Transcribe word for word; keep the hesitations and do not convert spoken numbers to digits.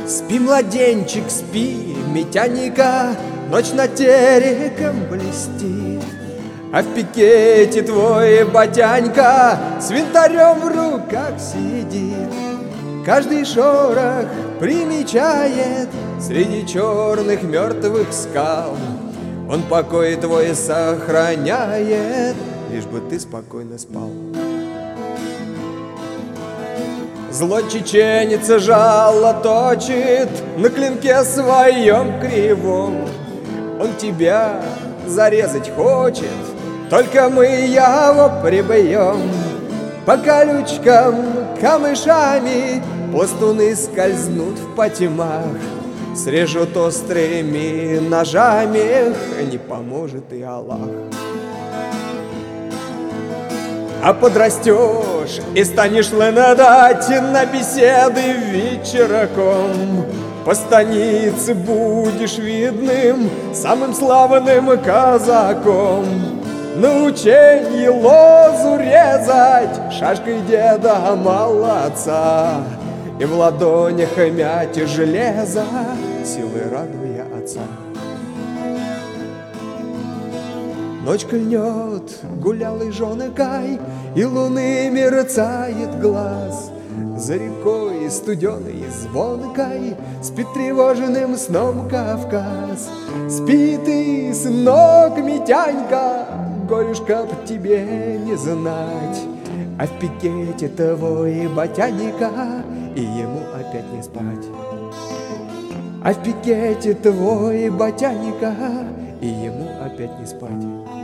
Спи, младенчик, спи, Митяника, ночь над тереком блестит, а в пикете твой батянька с винтарем в руках сидит. Каждый шорох примечает среди черных мертвых скал. Он покой твой сохраняет, лишь бы ты спокойно спал. Злой чеченец жало точит на клинке своем кривом. Он тебя зарезать хочет, только мы его прибьем. По колючкам, камышами пластуны скользнут в потемах, срежут острыми ножами, не поможет и Аллах. А подрастешь и станешь лынадать на беседы вечероком. По станице будешь видным самым славным казаком. На ученье лозу резать шашкой деда молодца, и в ладонях мять железа, силой радуя отца. Ночь льнет, гулялый жены Кай, и луны мерцает глаз. За рекой студеной и звонкой спит тревоженным сном Кавказ. Спи ты, сынок Митянька, горюшка б тебе не знать, а в пикете твой батяника, и ему опять не спать. А в пикете твой батяника, и ему опять не спать.